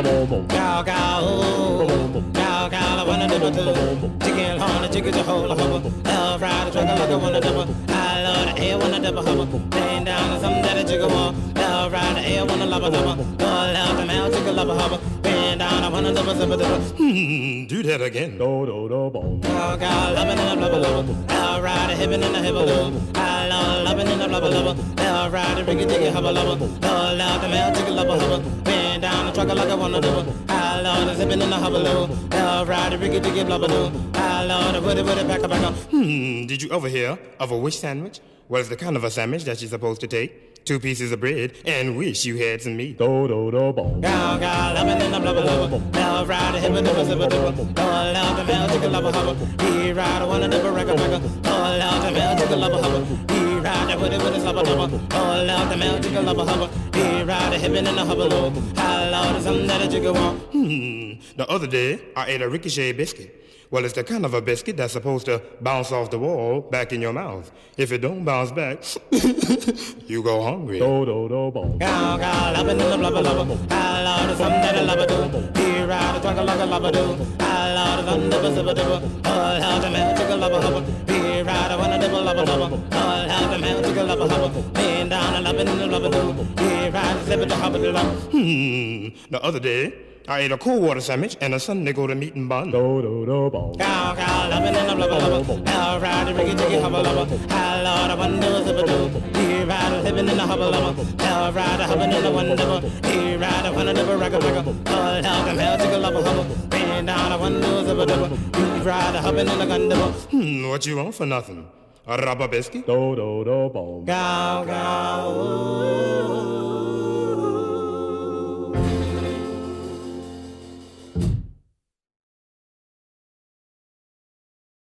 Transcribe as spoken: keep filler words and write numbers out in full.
Cow, cow, ooh. Cow, cow, I wanna do it too. Chicken horn, the chicken, the whole hubba. Love ride, the truck, like I wanna double. I love the air, wanna double hubba. Laying down on something that a jigger want. Love ride, the air, wanna love a hubba. Love, love, the mouth, chicken, love a hubba. Laying down, I wanna double, double, double. Hmm, do that again. Do, do, do, boom. Cow, cow, loving in a blubber, blubber. Love ride, the hippin' in a hibble, I love loving in a blubber, blubber. Love ride, the riggy, diggy, hubba, lubber. Love, love, the mouth, chicken, love a hubba. Laying down, the truck, like I wanna double. I love the zipping in the hubba, love ride, the riggy, diggy, blubber, I love the woody, woody, back, back, Hmm, did you ever hear of a wish sandwich? Well, it's the kind of a sandwich that you're supposed to take two pieces of bread and wish you had some meat. Do, do, do, boom. Cow, cow, loving in the blubber, blubber. Love ride, the hibba, dibba, zibba, dibba. Oh, love the male, chicken, lubber, hubba. He ride, I wanna dibba, record, record. Oh, love the male, chicken, lubber, hubba. He ride, the woody, woody, slubber, dubber. Oh, love the male, chicken, lubber, hubba. He ride, the hippin' in the hubba, lubber. I love the something that a jigger want. Hmm, the other day, I ate a ricochet biscuit. Well, it's the kind of a biscuit that's supposed to bounce off the wall back in your mouth. If it don't bounce back, you go hungry. Do, do, do, boom. Cow, cow, loving in the blubber, blubber. I love the something that a lubber do. He ride, the talk like a lubber do. I love the something that a zibber, dibber. Oh, love the male, chicken, lubber, hubba. He ride, I wanna dibble, lubber, lubber. Oh, love the male, chicken, lubber, hubba. Laying down, I loving in the blubber do. He ride, the zibber, the hubba, the lubber. Hmm, the other day, I ate a cold water sandwich and a Sunday go to meat and bun. Do, do, do, boom. Cow, cow, loving in the blubber, blubber. Love ride, the riggy, diggy, hubba, lubber. I love the one do, zibber, do. He ride, living in the hubba, lubber. Love ride, the hubbing in the one double. He ride, the one double, ragga, ragga. Oh, love the male, chicken, lubber, hubba. Bring down the one do, zibber, double. He ride, the hubbing in the gun double. Hmm, what you want for nothing? A rubber biscuit? Do, do, do, boom. Cow, cow, ooh.